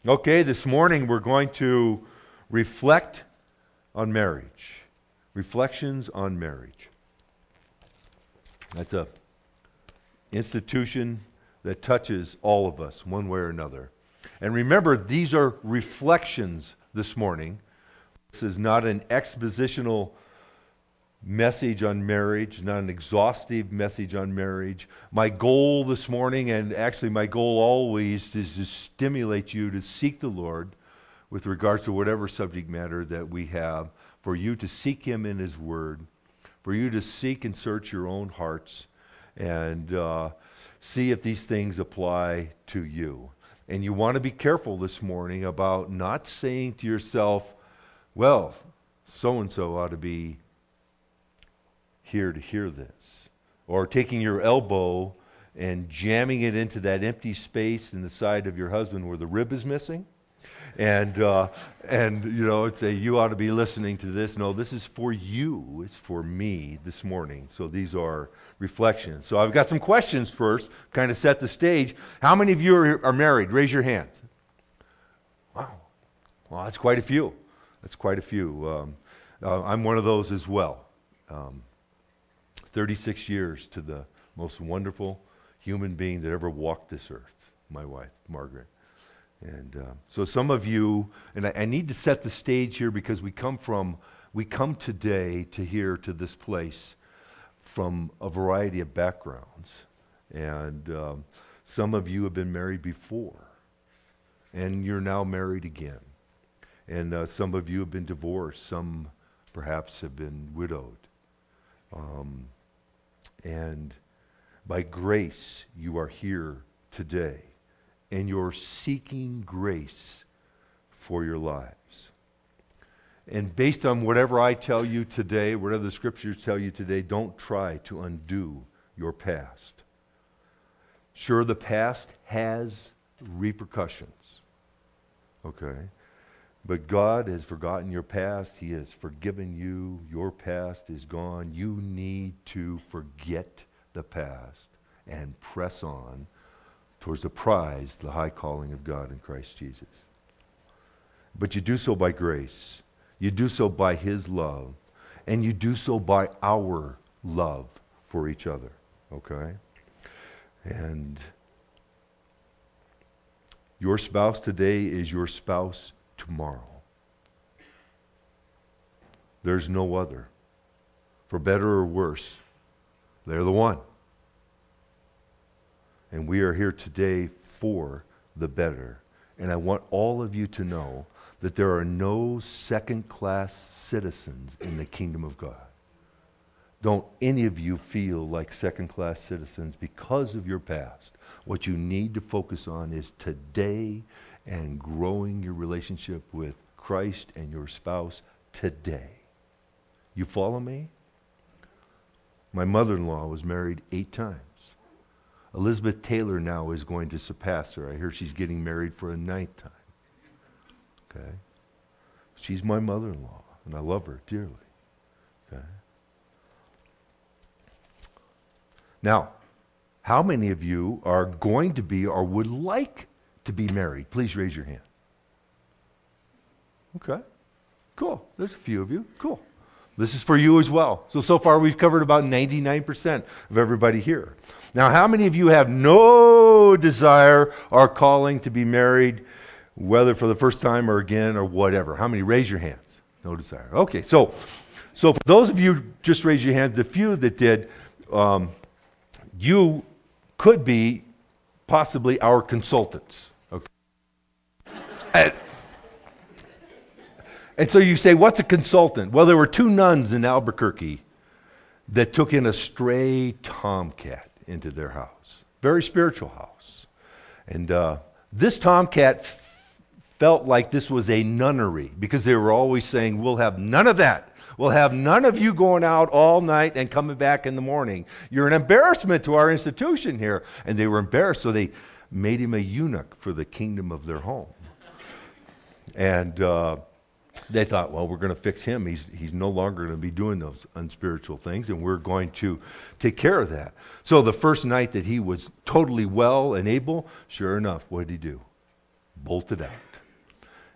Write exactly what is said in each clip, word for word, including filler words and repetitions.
Okay, this morning we're going to reflect on marriage. Reflections on marriage. That's a institution that touches all of us one way or another. And remember, these are reflections this morning. This is not an expositional message on marriage, not an exhaustive message on marriage. My goal this morning, and actually my goal always, is to stimulate you to seek the Lord with regards to whatever subject matter that we have, for you to seek Him in His Word, for you to seek and search your own hearts, and uh, see if these things apply to you. And you want to be careful this morning about not saying to yourself, well, so-and-so ought to be here to hear this. Or taking your elbow and jamming it into that empty space in the side of your husband where the rib is missing. And, uh, and you know, it's a, you ought to be listening to this. No, this is for you. It's for me this morning. So these are reflections. So I've got some questions first, kind of set the stage. How many of you are, are married? Raise your hands. Wow. Well, that's quite a few. That's quite a few. Um, uh, I'm one of those as well. Um, thirty-six years to the most wonderful human being that ever walked this earth, my wife, Margaret. And uh, so some of you, and I, I need to set the stage here because we come from, we come today to here to this place from a variety of backgrounds. And um, some of you have been married before, and you're now married again. And uh, some of you have been divorced. Some perhaps have been widowed. Um, and by grace, you are here today. And you're seeking grace for your lives. And based on whatever I tell you today, whatever the scriptures tell you today, don't try to undo your past. Sure, the past has repercussions. Okay? But God has forgotten your past. He has forgiven you. Your past is gone. You need to forget the past and press on towards the prize, the high calling of God in Christ Jesus. But you do so by grace. You do so by His love. And you do so by our love for each other. Okay? And your spouse today is your spouse tomorrow. There's no other. For better or worse, they're the one. And we are here today for the better. And I want all of you to know that there are no second-class citizens in the kingdom of God. Don't any of you feel like second-class citizens because of your past. What you need to focus on is today and growing your relationship with Christ and your spouse today. You follow me? My mother-in-law was married eight times. Elizabeth Taylor now is going to surpass her. I hear she's getting married for a ninth time. Okay? She's my mother-in-law, and I love her dearly. Okay? Now, how many of you are going to be or would like to be married? Please raise your hand. Okay. Cool. There's a few of you. Cool. This is for you as well. So, so far we've covered about ninety-nine percent of everybody here. Now, how many of you have no desire or calling to be married, whether for the first time or again or whatever? How many? Raise your hands. No desire. Okay, so so for those of you, just raise your hands. The few that did, um, you could be possibly our consultants. Okay. And, and so you say, what's a consultant? Well, there were two nuns in Albuquerque that took in a stray tomcat into their house. Very spiritual house. And uh, this tomcat f- felt like this was a nunnery because they were always saying, we'll have none of that. We'll have none of you going out all night and coming back in the morning. You're an embarrassment to our institution here. And they were embarrassed, so they made him a eunuch for the kingdom of their home. And uh, they thought, well, we're going to fix him. He's he's no longer going to be doing those unspiritual things, and we're going to take care of that. So the first night that he was totally well and able, sure enough, what did he do? Bolted out.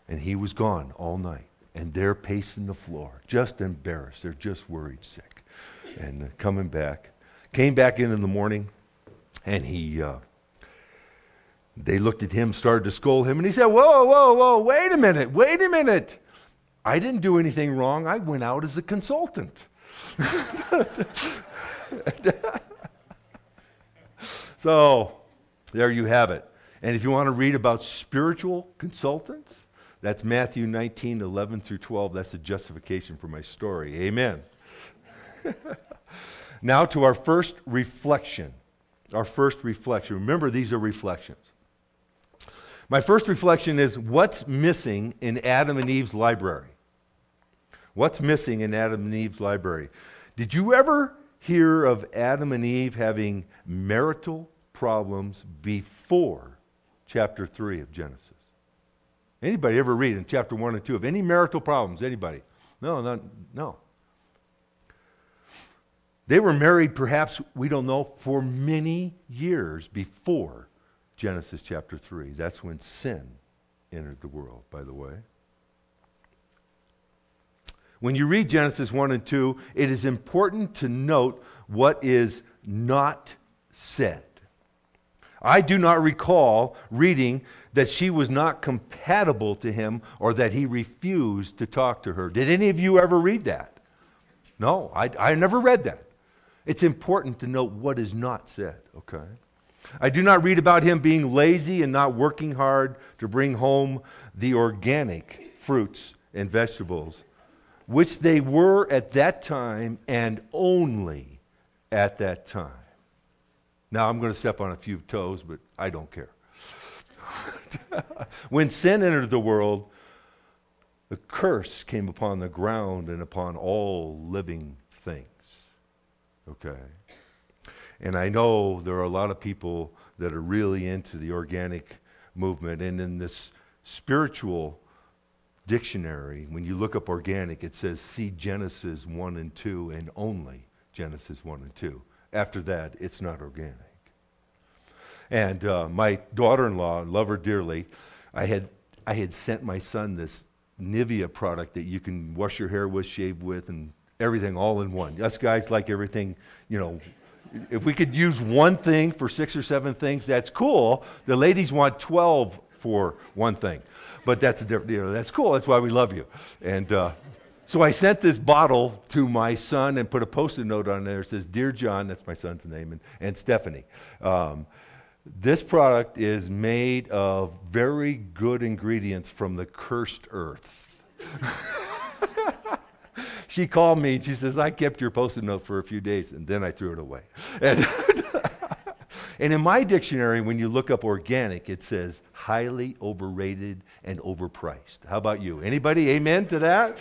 And he was gone all night. And they're pacing the floor, just embarrassed. They're just worried sick. And uh, coming back. Came back in in the morning, and he, uh, they looked at him, started to scold him, and he said, whoa, whoa, whoa, wait a minute, wait a minute. I didn't do anything wrong. I went out as a consultant. So, there you have it. And if you want to read about spiritual consultants, that's Matthew nineteen, eleven through twelve. That's the justification for my story. Amen. Now to our first reflection. Our first reflection. Remember, these are reflections. My first reflection is, what's missing in Adam and Eve's library? What's missing in Adam and Eve's library? Did you ever hear of Adam and Eve having marital problems before chapter three of Genesis? Anybody ever read in chapter one and two of any marital problems? Anybody? No, not, no. They were married, perhaps, we don't know, for many years before Genesis chapter three. That's when sin entered the world, by the way. When you read Genesis one and two, it is important to note what is not said. I do not recall reading that she was not compatible to him or that he refused to talk to her. Did any of you ever read that? No, I, I never read that. It's important to note what is not said, okay? I do not read about him being lazy and not working hard to bring home the organic fruits and vegetables, which they were at that time and only at that time. Now, I'm going to step on a few toes, but I don't care. When sin entered the world, the curse came upon the ground and upon all living things. Okay? And I know there are a lot of people that are really into the organic movement. And in this spiritual dictionary, when you look up organic, it says see Genesis one and two and only Genesis one and two. After that, it's not organic. And uh, my daughter-in-law, love her dearly, I had I had sent my son this Nivea product that you can wash your hair with, shave with, and everything all in one. Us guys like everything, you know. If we could use one thing for six or seven things, that's cool. The ladies want twelve for one thing. But that's a different, you know, that's cool. That's why we love you. And uh, so I sent this bottle to my son and put a Post-it note on there. It says, Dear John, that's my son's name, and, and Stephanie. Um, this product is made of very good ingredients from the cursed earth. She called me and she says, I kept your Post-it note for a few days, and then I threw it away. And, and in my dictionary, when you look up organic, it says highly overrated and overpriced. How about you? Anybody amen to that?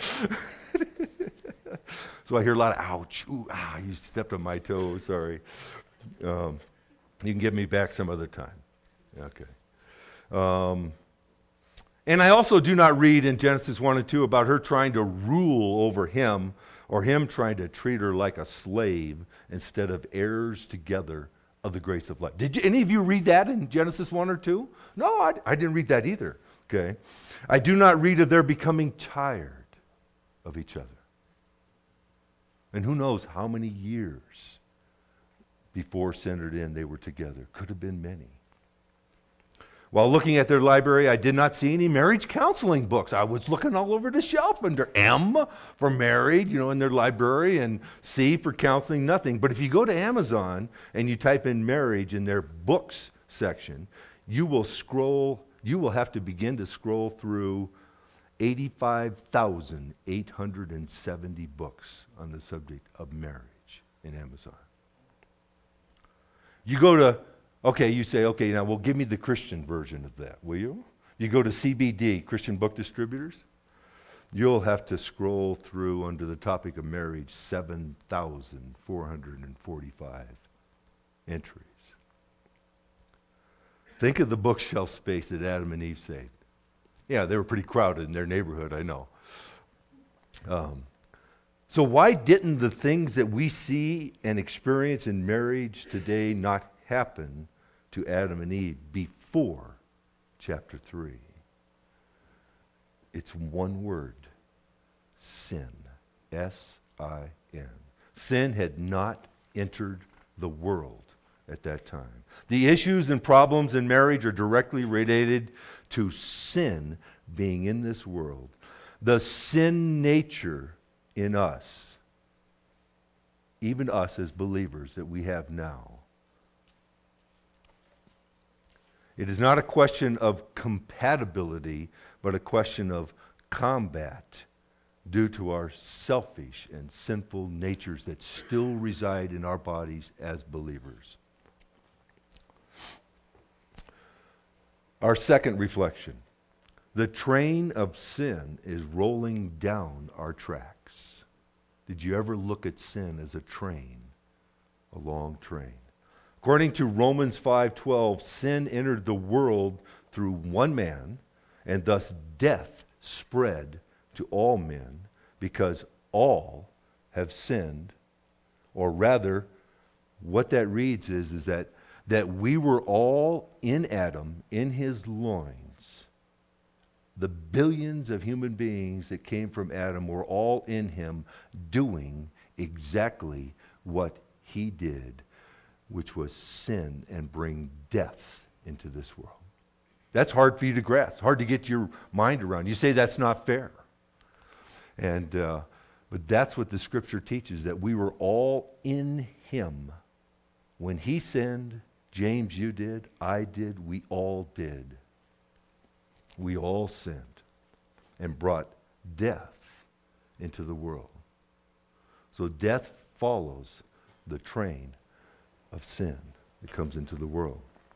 So I hear a lot of ouch, ooh, ah, you stepped on my toe, sorry. Um, you can give me back some other time. Okay. Um, and I also do not read in Genesis one and two about her trying to rule over him or him trying to treat her like a slave instead of heirs together of the grace of life. Did you, any of you read that in Genesis one or two? No, I, I didn't read that either. Okay. I do not read of their becoming tired of each other. And who knows how many years before sin entered in they were together. Could have been many. While looking at their library, I did not see any marriage counseling books. I was looking all over the shelf under M for married, you know, in their library, and C for counseling, nothing. But if you go to Amazon and you type in marriage in their books section, you will scroll, you will have to begin to scroll through eighty-five thousand eight hundred seventy books on the subject of marriage in Amazon. You go to, okay, you say, okay, now, well, give me the Christian version of that, will you? You go to C B D, Christian Book Distributors, you'll have to scroll through under the topic of marriage seven thousand four hundred forty-five entries. Think of the bookshelf space that Adam and Eve saved. Yeah, they were pretty crowded in their neighborhood, I know. Um, so why didn't the things that we see and experience in marriage today not happen to Adam and Eve before chapter three? It's one word. Sin. S I N. Sin had not entered the world at that time. The issues and problems in marriage are directly related to sin being in this world. The sin nature in us, even us as believers that we have now. It is not a question of compatibility, but a question of combat due to our selfish and sinful natures that still reside in our bodies as believers. Our second reflection. The train of sin is rolling down our tracks. Did you ever look at sin as a train? A long train. According to Romans five twelve, sin entered the world through one man, and thus death spread to all men because all have sinned. Or rather, what that reads is, is that, that we were all in Adam, in his loins. The billions of human beings that came from Adam were all in him doing exactly what he did, which was sin and bring death into this world. That's hard for you to grasp, hard to get your mind around. You say that's not fair. And uh, but that's what the Scripture teaches, that we were all in him. When he sinned, James, you did, I did, we all did. We all sinned and brought death into the world. So death follows the train of sin that comes into the world.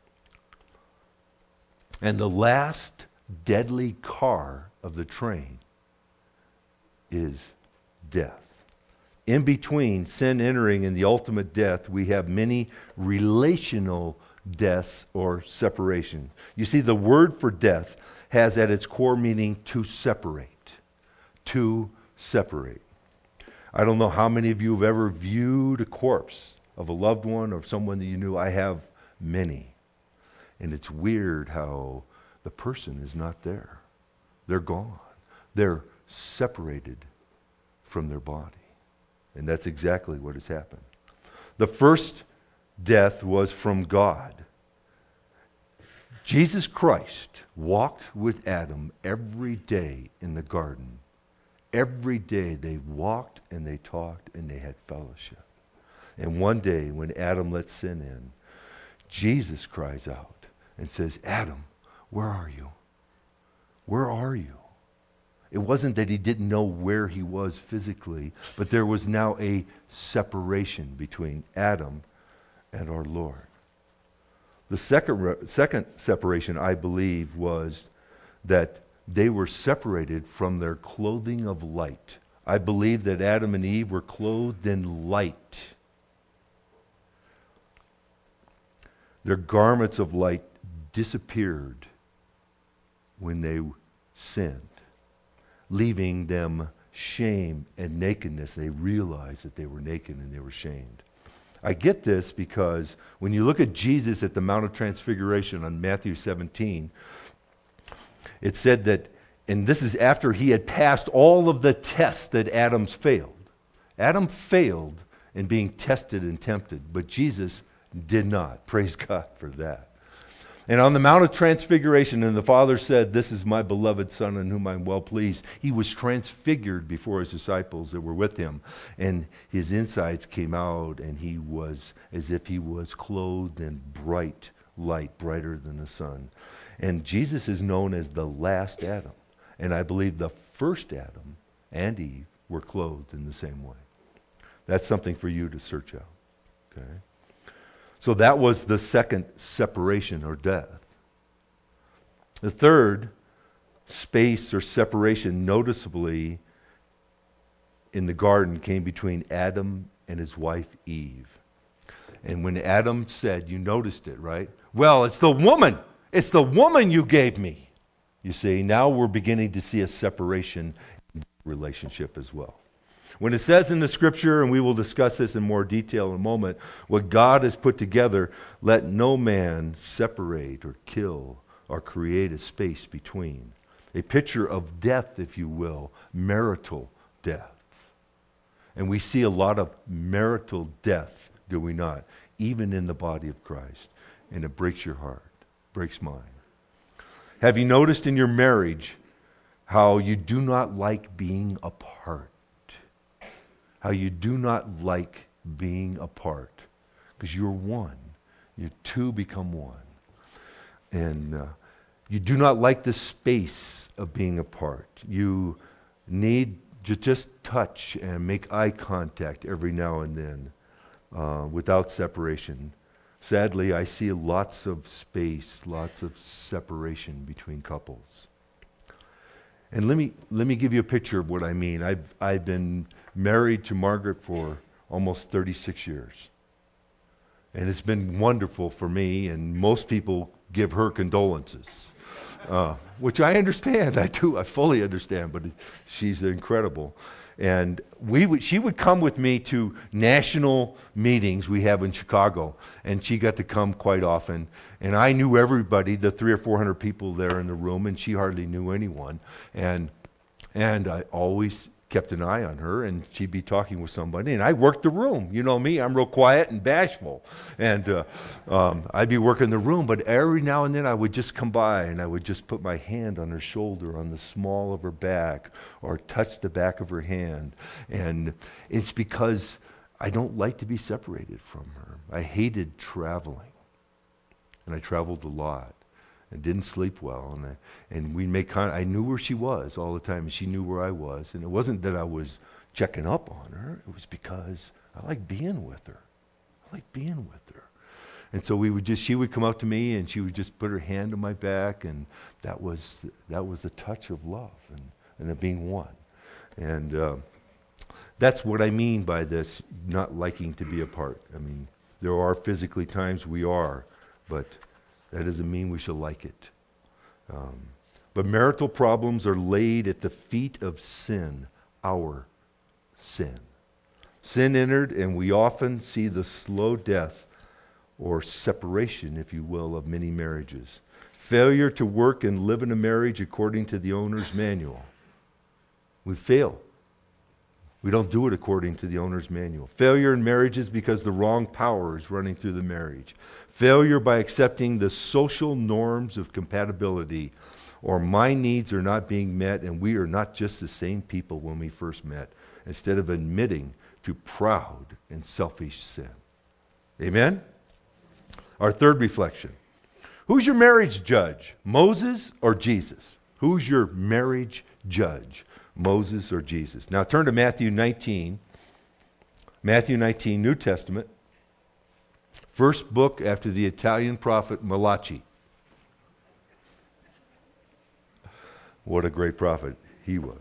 And the last deadly car of the train is death. In between sin entering and the ultimate death, we have many relational deaths or separation. You see, the word for death has at its core meaning to separate. To separate. I don't know how many of you have ever viewed a corpse of a loved one or someone that you knew. I have many. And it's weird how the person is not there. They're gone. They're separated from their body. And that's exactly what has happened. The first death was from God. Jesus Christ walked with Adam every day in the garden. Every day they walked and they talked and they had fellowship. And one day when Adam let sin in, Jesus cries out and says, Adam, where are you? Where are you? It wasn't that he didn't know where he was physically, but there was now a separation between Adam and our Lord. The second, second separation, I believe, was that they were separated from their clothing of light. I believe that Adam and Eve were clothed in light. Their garments of light disappeared when they sinned, leaving them shame and nakedness. They realized that they were naked and they were shamed. I get this because when you look at Jesus at the Mount of Transfiguration on Matthew seventeen, it said that, and this is after he had passed all of the tests that Adam's failed. Adam failed in being tested and tempted, but Jesus did not. Praise God for that. And on the Mount of Transfiguration, and the Father said, this is my beloved Son in whom I'm well pleased. He was transfigured before his disciples that were with him. And his insides came out, and he was as if he was clothed in bright light, brighter than the sun. And Jesus is known as the last Adam. And I believe the first Adam and Eve were clothed in the same way. That's something for you to search out. Okay? So that was the second separation or death. The third space or separation noticeably in the garden came between Adam and his wife Eve. And when Adam said, you noticed it, right? Well, it's the woman. It's the woman you gave me. You see, now we're beginning to see a separation in the relationship as well. When it says in the Scripture, and we will discuss this in more detail in a moment, what God has put together, let no man separate or kill or create a space between. A picture of death, if you will, marital death. And we see a lot of marital death, do we not? Even in the body of Christ. And it breaks your heart, breaks mine. Have you noticed in your marriage how you do not like being apart? How you do not like being apart. Because you're one. You two become one. And uh, you do not like the space of being apart. You need to just touch and make eye contact every now and then uh, without separation. Sadly, I see lots of space, lots of separation between couples. And let me let me give you a picture of what I mean. I've I've been married to Margaret for almost thirty-six years. And it's been wonderful for me, and most people give her condolences, uh, which I understand. I do. I fully understand, but it, she's incredible. And we would, she would come with me to national meetings we have in Chicago, and she got to come quite often. And I knew everybody, the three or four hundred people there in the room, and she hardly knew anyone. And and I always kept an eye on her, and she'd be talking with somebody, and I worked the room. You know me, I'm real quiet and bashful, and uh, um, I'd be working the room, but every now and then I would just come by, and I would just put my hand on her shoulder, on the small of her back, or touch the back of her hand, and it's because I don't like to be separated from her. I hated traveling, and I traveled a lot. And didn't sleep well, and I, and we make con- I knew where she was all the time, and she knew where I was. And it wasn't that I was checking up on her; it was because I like being with her. I like being with her. And so we would just, she would come up to me, and she would just put her hand on my back, and that was that was the touch of love and and of being one. And uh, that's what I mean by this not liking to be apart. I mean, there are physically times we are, but that doesn't mean we shall like it. Um, but marital problems are laid at the feet of sin, our sin. Sin entered, and we often see the slow death or separation, if you will, of many marriages. Failure to work and live in a marriage according to the owner's manual. We fail. We don't do it according to the owner's manual. Failure in marriages because the wrong power is running through the marriage. Failure by accepting the social norms of compatibility, or my needs are not being met and we are not just the same people when we first met, instead of admitting to proud and selfish sin. Amen? Our third reflection. Who's your marriage judge? Moses or Jesus? Who's your marriage judge? Moses or Jesus? Now turn to Matthew nineteen. Matthew nineteen, New Testament. First book after the Italian prophet Malachi. What a great prophet he was.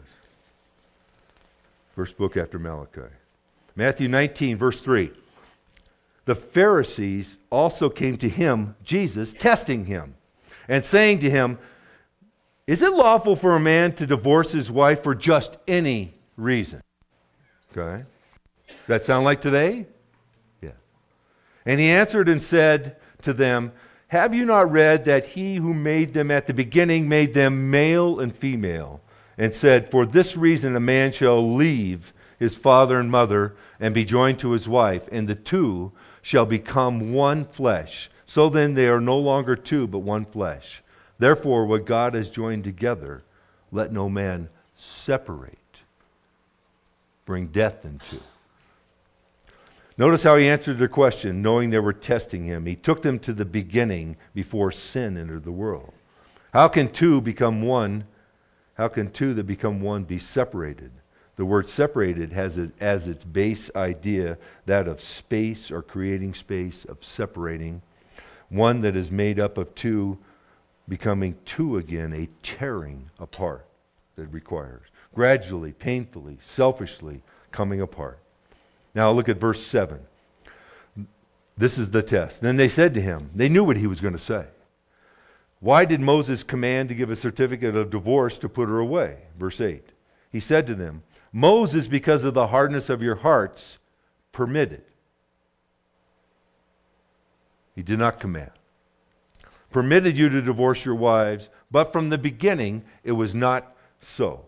First book after Malachi. Matthew nineteen, verse three. The Pharisees also came to him, Jesus, testing him, and saying to him, is it lawful for a man to divorce his wife for just any reason? Okay. That sound like today? Yeah. And he answered and said to them, have you not read that he who made them at the beginning made them male and female, and said, for this reason a man shall leave his father and mother and be joined to his wife, and the two shall become one flesh. So then they are no longer two, but one flesh. Therefore, what God has joined together, let no man separate. Bring death into. Notice how he answered their question, knowing they were testing him. He took them to the beginning before sin entered the world. How can two become one? How can two that become one be separated? The word separated has it as its base idea that of space or creating space, of separating. One that is made up of two becoming two again, a tearing apart that requires. Gradually, painfully, selfishly coming apart. Now look at verse seven. This is the test. Then they said to him, they knew what he was going to say. Why did Moses command to give a certificate of divorce to put her away? Verse eight. He said to them, Moses, because of the hardness of your hearts, permitted. He did not command. permitted you to divorce your wives, but from the beginning it was not so.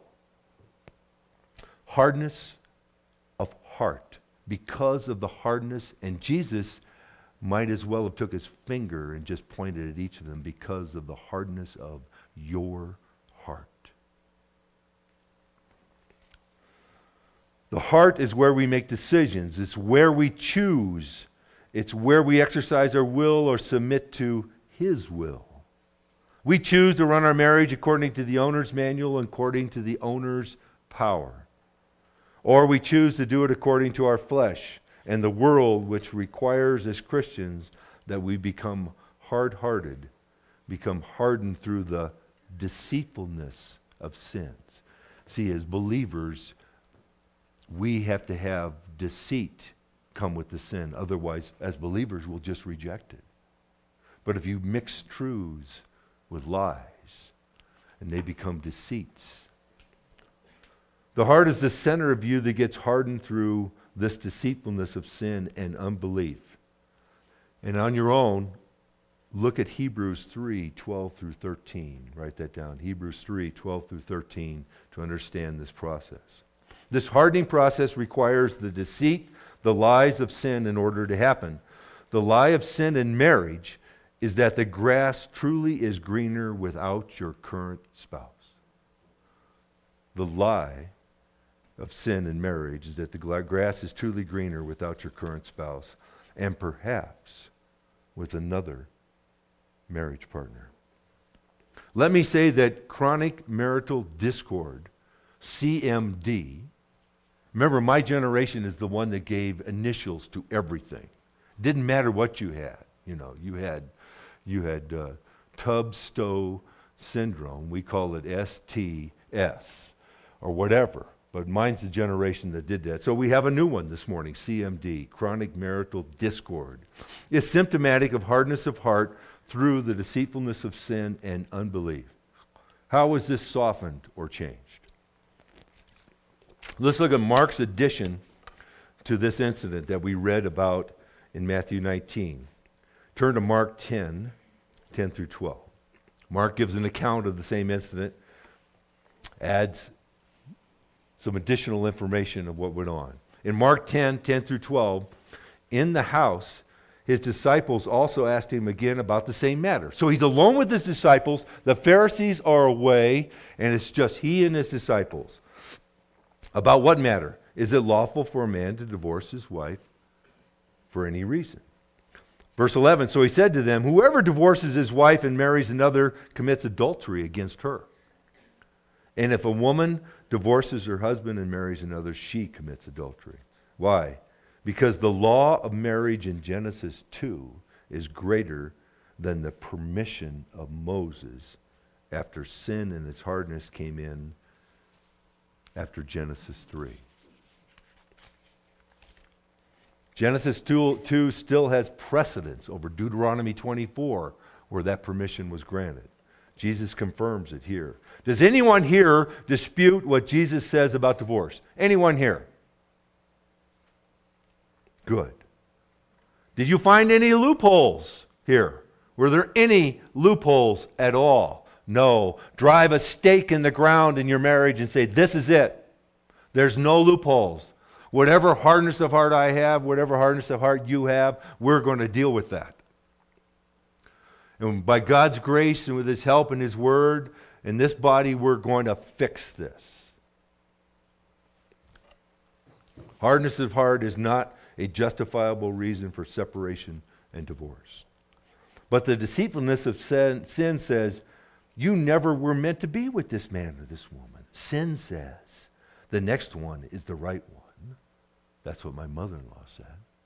Hardness of heart, because of the hardness, and Jesus might as well have took his finger and just pointed at each of them because of the hardness of your heart. The heart is where we make decisions. It's where we choose. It's where we exercise our will or submit to His will. We choose to run our marriage according to the owner's manual and according to the owner's power. Or we choose to do it according to our flesh and the world, which requires as Christians that we become hard-hearted, become hardened through the deceitfulness of sins. See, as believers, we have to have deceit come with the sin. Otherwise, as believers, we'll just reject it. But if you mix truths with lies, and they become deceits. The heart is the center of you that gets hardened through this deceitfulness of sin and unbelief. And on your own, look at Hebrews three, twelve through thirteen. Write that down. Hebrews three, twelve through thirteen to understand this process. This hardening process requires the deceit, the lies of sin in order to happen. The lie of sin in marriage is that the grass truly is greener without your current spouse. The lie of sin in marriage is that the grass is truly greener without your current spouse, and perhaps with another marriage partner. Let me say that chronic marital discord, C M D, remember my generation is the one that gave initials to everything. Didn't matter what you had. You know, you had you had uh, tub-stow syndrome. We call it S T S or whatever. But mine's the generation that did that. So we have a new one this morning, C M D, chronic marital discord. It's symptomatic of hardness of heart through the deceitfulness of sin and unbelief. How is this softened or changed? Let's look at Mark's addition to this incident that we read about in Matthew nineteen. Turn to Mark ten, ten through twelve. Mark gives an account of the same incident, adds some additional information of what went on. In Mark ten, ten through twelve, in the house, his disciples also asked him again about the same matter. So he's alone with his disciples, the Pharisees are away, and it's just he and his disciples. About what matter? Is it lawful for a man to divorce his wife for any reason? Verse eleven, so he said to them, whoever divorces his wife and marries another commits adultery against her. And if a woman divorces her husband and marries another, she commits adultery. Why? Because the law of marriage in Genesis two is greater than the permission of Moses after sin and its hardness came in after Genesis three. Genesis two, two still has precedence over Deuteronomy twenty-four, where that permission was granted. Jesus confirms it here. Does anyone here dispute what Jesus says about divorce? Anyone here? Good. Did you find any loopholes here? Were there any loopholes at all? No. Drive a stake in the ground in your marriage and say, this is it. There's no loopholes. Whatever hardness of heart I have, whatever hardness of heart you have, we're going to deal with that. And by God's grace and with His help and His Word, in this body, we're going to fix this. Hardness of heart is not a justifiable reason for separation and divorce. But the deceitfulness of sin, sin says, you never were meant to be with this man or this woman. Sin says, the next one is the right one. That's what my mother-in-law said.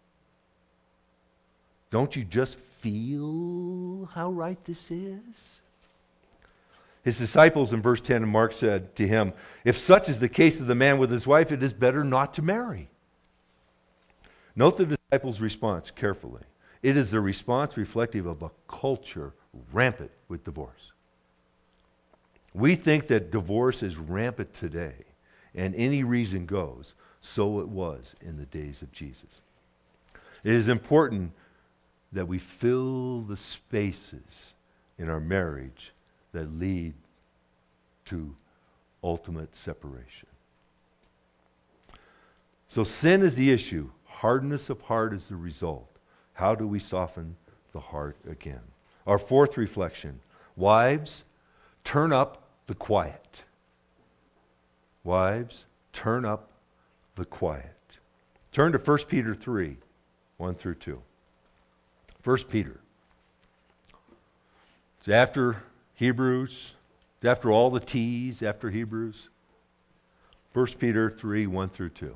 Don't you just feel how right this is? His disciples in verse ten of Mark said to him, if such is the case of the man with his wife, it is better not to marry. Note the disciples' response carefully. It is the response reflective of a culture rampant with divorce. We think that divorce is rampant today, and any reason goes. So it was in the days of Jesus. It is important that we fill the spaces in our marriage that lead to ultimate separation. So sin is the issue. Hardness of heart is the result. How do we soften the heart again? Our fourth reflection. Wives, turn up the quiet. Wives, turn up the quiet. Turn to First Peter three, one through two. First Peter. It's after Hebrews. It's after all the T's, after Hebrews. First Peter three, one through two.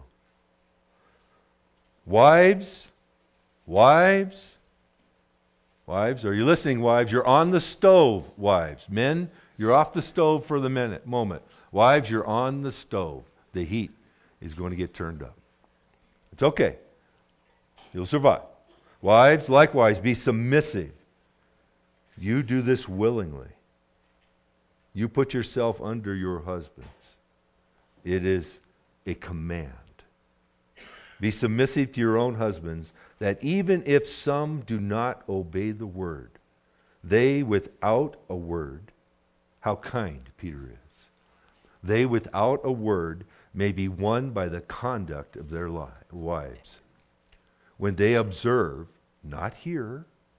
Wives, wives, wives, are you listening, wives? You're on the stove, wives. Men, you're off the stove for the minute, moment. Wives, you're on the stove. The heat is going to get turned up. It's okay. You'll survive. Wives, likewise, be submissive. You do this willingly. You put yourself under your husbands. It is a command. Be submissive to your own husbands, that even if some do not obey the word, they without a word, how kind Peter is, they without a word may be won by the conduct of their li- wives, when they observe, not hear,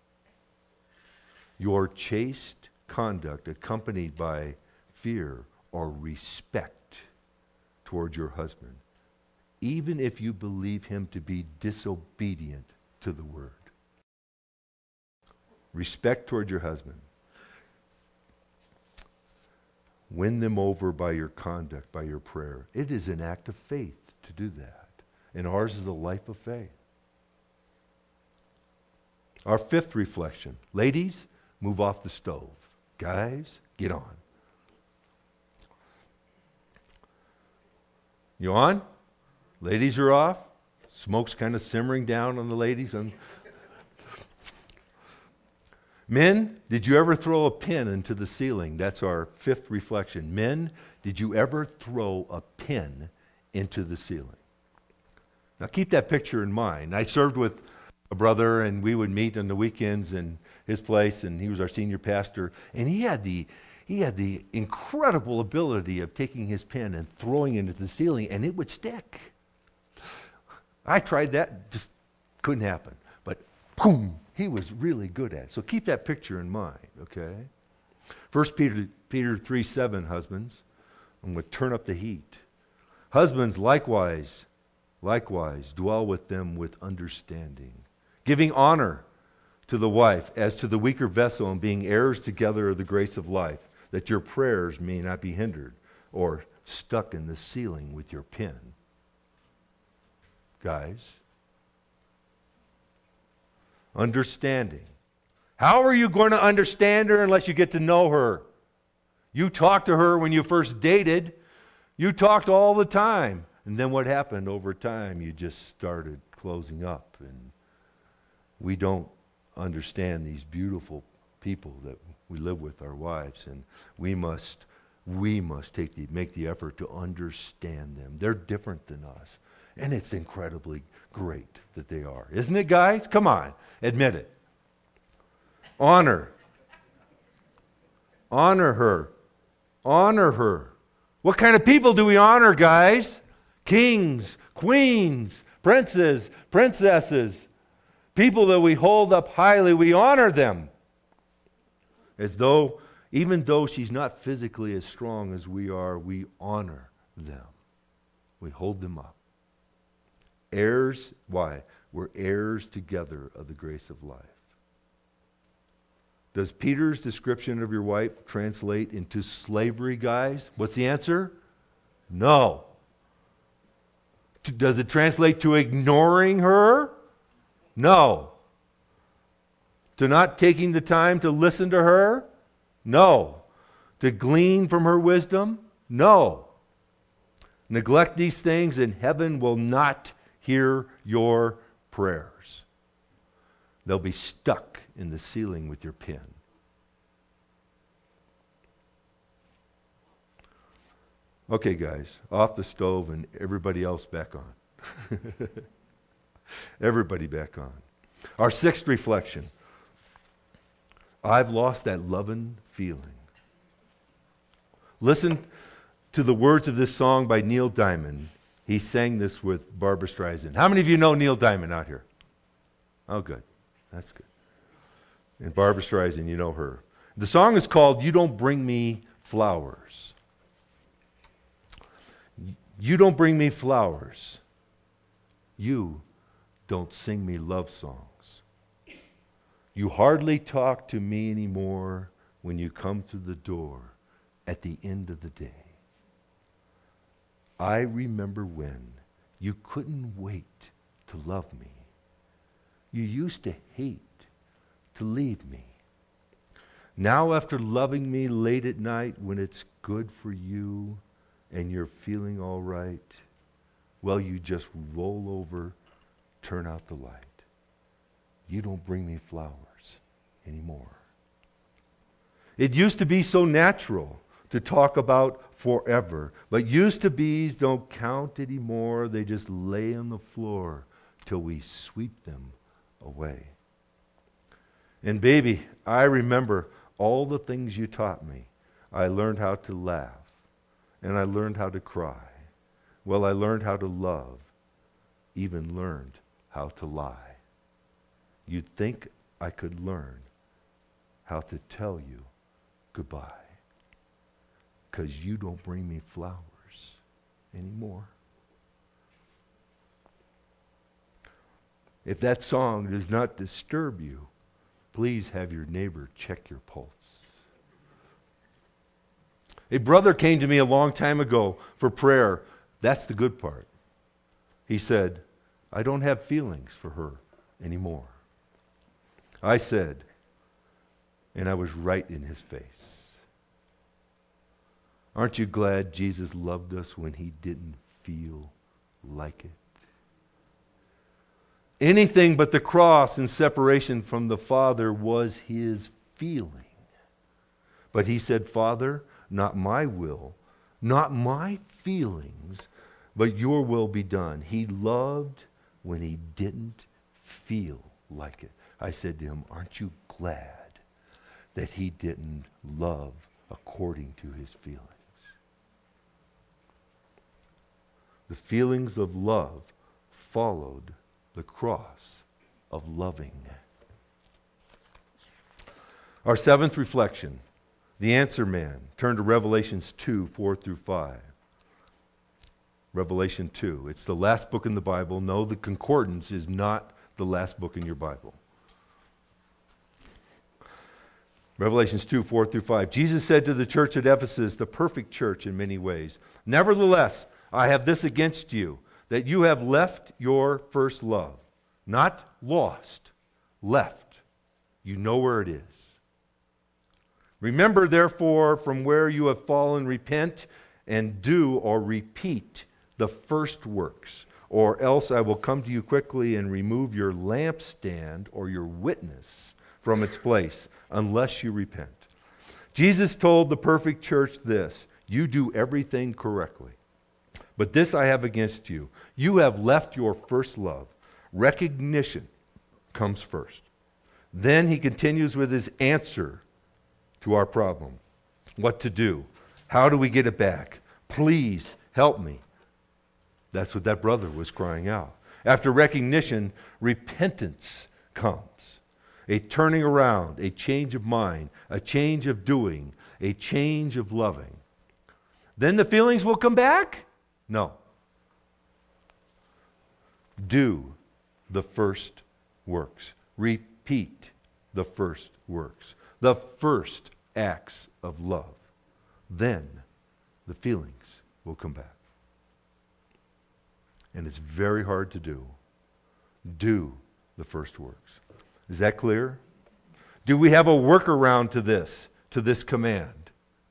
your chaste conduct accompanied by fear or respect toward your husband, even if you believe him to be disobedient to the word. Respect toward your husband. Win them over by your conduct, by your prayer. It is an act of faith to do that. And ours is a life of faith. Our fifth reflection. Ladies, move off the stove. Guys, get on. You on? Ladies are off. Smoke's kind of simmering down on the ladies. And men, did you ever throw a pin into the ceiling? That's our fifth reflection. Men, did you ever throw a pin into the ceiling? Now keep that picture in mind. I served with a brother, and we would meet on the weekends in his place, and he was our senior pastor, and he had the he had the incredible ability of taking his pin and throwing it into the ceiling, and it would stick. I tried that, just couldn't happen. But boom, he was really good at it. So keep that picture in mind, okay? First Peter, Peter three seven, husbands, I'm going to turn up the heat. Husbands, likewise, likewise, dwell with them with understanding, giving honor to the wife as to the weaker vessel, and being heirs together of the grace of life, that your prayers may not be hindered or stuck in the ceiling with your pin. Guys, understanding. How are you going to understand her unless you get to know her? You talked to her when you first dated. You talked all the time. And then what happened over time? You just started closing up. And we don't understand these beautiful people that we live with, our wives. And we must, we must take the, make the effort to understand them. They're different than us. And it's incredibly great that they are. Isn't it, guys? Come on. Admit it. Honor. Honor her. Honor her. What kind of people do we honor, guys? Kings, queens, princes, princesses. People that we hold up highly, we honor them. As though, even though she's not physically as strong as we are, we honor them. We hold them up. Heirs, why? We're heirs together of the grace of life. Does Peter's description of your wife translate into slavery, guys? What's the answer? No. Does it translate to ignoring her? No. To not taking the time to listen to her? No. To glean from her wisdom? No. Neglect these things and heaven will not hear your prayers. They'll be stuck in the ceiling with your pin. Okay, guys, off the stove and everybody else back on. Everybody back on. Our sixth reflection. I've lost that loving feeling. Listen to the words of this song by Neil Diamond. He sang this with Barbra Streisand. How many of you know Neil Diamond out here? Oh, good. That's good. And Barbra Streisand, you know her. The song is called You Don't Bring Me Flowers. You don't bring me flowers. You don't sing me love songs. You hardly talk to me anymore when you come through the door at the end of the day. I remember when you couldn't wait to love me. You used to hate to leave me. Now, after loving me late at night when it's good for you and you're feeling all right, well, you just roll over, turn out the light. You don't bring me flowers anymore. It used to be so natural to talk about forever, but used to be's don't count anymore. They just lay on the floor till we sweep them away. And baby, I remember all the things you taught me. I learned how to laugh, and I learned how to cry. Well, I learned how to love, even learned how to lie. You'd think I could learn how to tell you goodbye, because you don't bring me flowers anymore. If that song does not disturb you, please have your neighbor check your pulse. A brother came to me a long time ago for prayer. That's the good part. He said, I don't have feelings for her anymore. I said, and I was right in his face, aren't you glad Jesus loved us when he didn't feel like it? Anything but the cross and separation from the Father was his feeling. But he said, Father, not my will, not my feelings, but your will be done. He loved when he didn't feel like it. I said to him, aren't you glad that he didn't love according to his feelings? The feelings of love followed the cross of loving. Our seventh reflection, the answer man. Turn to Revelations two, four through five. Revelation two. It's the last book in the Bible. No, the concordance is not the last book in your Bible. Revelations two, four through five. Jesus said to the church at Ephesus, the perfect church in many ways, nevertheless, I have this against you, that you have left your first love. Not lost, left. You know where it is. Remember, therefore, from where you have fallen, repent and do or repeat the first works, or else I will come to you quickly and remove your lampstand or your witness from its place, unless you repent. Jesus told the perfect church this, you do everything correctly. But this I have against you. You have left your first love. Recognition comes first. Then he continues with his answer to our problem. What to do? How do we get it back? Please help me. That's what that brother was crying out. After recognition, repentance comes. A turning around, a change of mind, a change of doing, a change of loving. Then the feelings will come back? No. Do the first works. Repeat the first works. The first acts of love. Then the feelings will come back. And it's very hard to do. Do the first works. Is that clear? Do we have a workaround to this, to this command?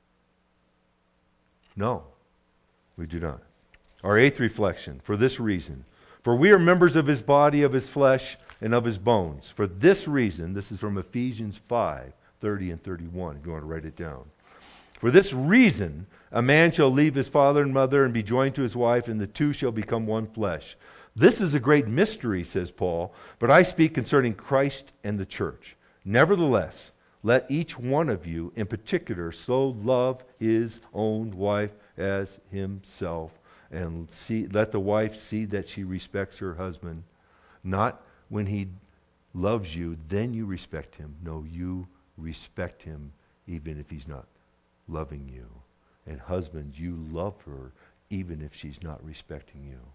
No, we do not. Our eighth reflection, for this reason. For we are members of his body, of his flesh, and of his bones. For this reason, this is from Ephesians five, thirty and thirty-one, if you want to write it down. For this reason, a man shall leave his father and mother and be joined to his wife, and the two shall become one flesh. This is a great mystery, says Paul, but I speak concerning Christ and the church. Nevertheless, let each one of you in particular so love his own wife as himself, and see, let the wife see that she respects her husband. Not when he loves you, then you respect him. No, you respect him even if he's not loving you. And husbands, you love her even if she's not respecting you.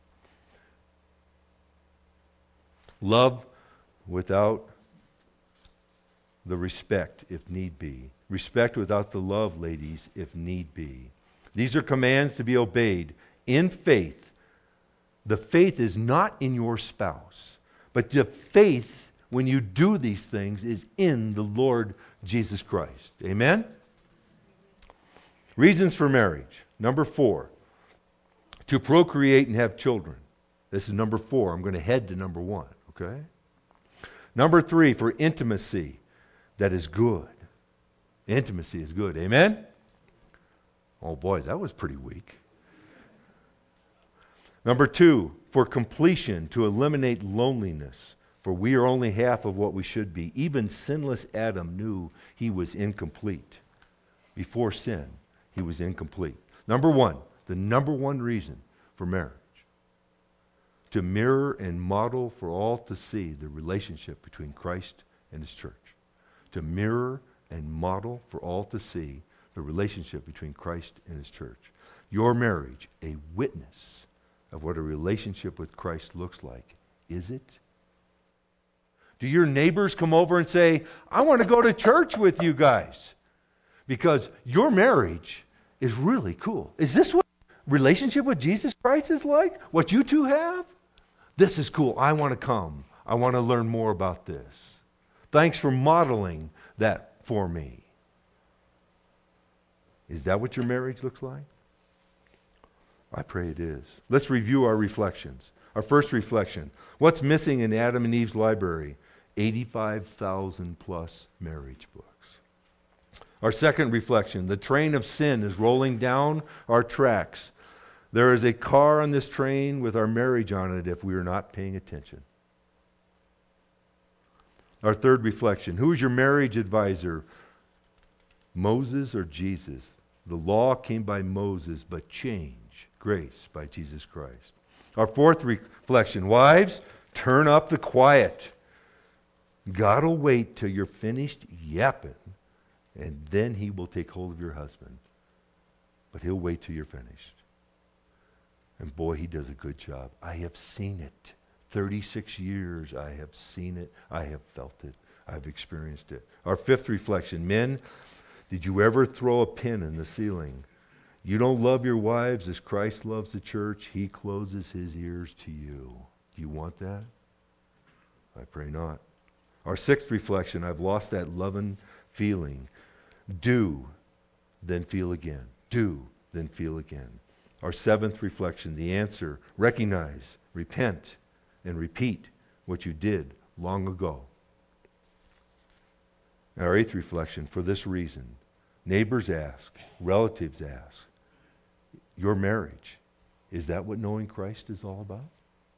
Love without the respect, if need be. Respect without the love, ladies, if need be. These are commands to be obeyed in faith. The faith is not in your spouse, but the faith, when you do these things, is in the Lord Jesus Christ. Amen? Reasons for marriage. Number four, to procreate and have children. This is number four. I'm going to head to number one, okay? Number three, for intimacy that is good. Intimacy is good. Amen? Oh boy, that was pretty weak. Number two, for completion, to eliminate loneliness. For we are only half of what we should be. Even sinless Adam knew he was incomplete. Before sin, he was incomplete. Number one, the number one reason for marriage. To mirror and model for all to see the relationship between Christ and his church. To mirror and model for all to see the relationship between Christ and his church. Your marriage, a witness of what a relationship with Christ looks like. Is it? Do your neighbors come over and say, I want to go to church with you guys? Because your marriage is really cool. Is this what relationship with Jesus Christ is like? What you two have? This is cool. I want to come. I want to learn more about this. Thanks for modeling that for me. Is that what your marriage looks like? I pray it is. Let's review our reflections. Our first reflection. What's missing in Adam and Eve's library? eighty-five thousand plus marriage books. Our second reflection. The train of sin is rolling down our tracks. There is a car on this train with our marriage on it if we are not paying attention. Our third reflection. Who is your marriage advisor? Moses or Jesus? The law came by Moses, but change, grace, by Jesus Christ. Our fourth reflection. Wives, turn up the quiet. God will wait till you're finished yapping, and then he will take hold of your husband. But he'll wait till you're finished. And boy, he does a good job. I have seen it. thirty-six years, I have seen it. I have felt it. I've experienced it. Our fifth reflection. Men, did you ever throw a pin in the ceiling? You don't love your wives as Christ loves the church. He closes his ears to you. Do you want that? I pray not. Our sixth reflection. I've lost that loving feeling. Do, then feel again. Do, then feel again. Our seventh reflection, the answer, recognize, repent, and repeat what you did long ago. Our eighth reflection, for this reason, neighbors ask, relatives ask, your marriage, is that what knowing Christ is all about?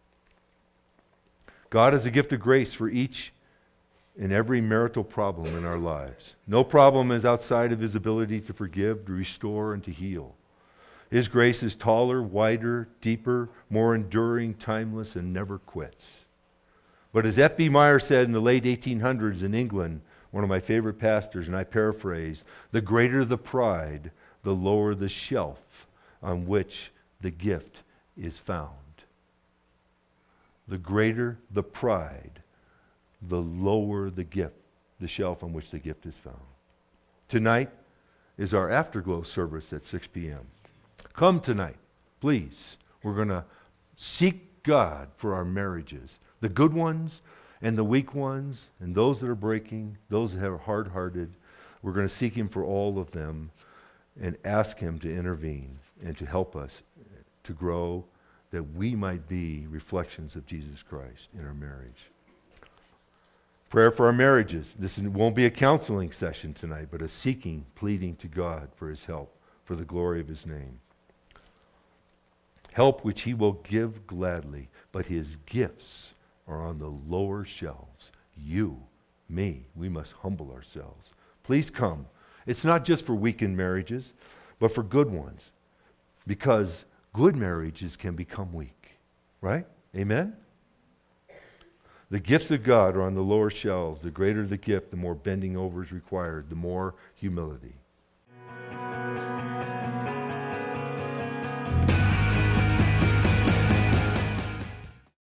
God has a gift of grace for each and every marital problem in our lives. No problem is outside of his ability to forgive, to restore, and to heal. His grace is taller, wider, deeper, more enduring, timeless, and never quits. But as F B Meyer said in the late eighteen hundreds in England, one of my favorite pastors, and I paraphrase, the greater the pride, the lower the shelf on which the gift is found. The greater the pride, the lower the gift, the shelf on which the gift is found. Tonight is our Afterglow service at six p.m. Come tonight, please. We're going to seek God for our marriages, the good ones and the weak ones, and those that are breaking, those that are hard-hearted. We're going to seek him for all of them and ask him to intervene and to help us to grow, that we might be reflections of Jesus Christ in our marriage. Prayer for our marriages. This won't be a counseling session tonight, but a seeking, pleading to God for his help, for the glory of his name. Help which he will give gladly, but his gifts are on the lower shelves. You, me, we must humble ourselves Please come. It's not just for weakened marriages, but for good ones. Because good marriages can become weak. Right? Amen? The gifts of God are on the lower shelves. The greater the gift, the more bending over is required, the more humility.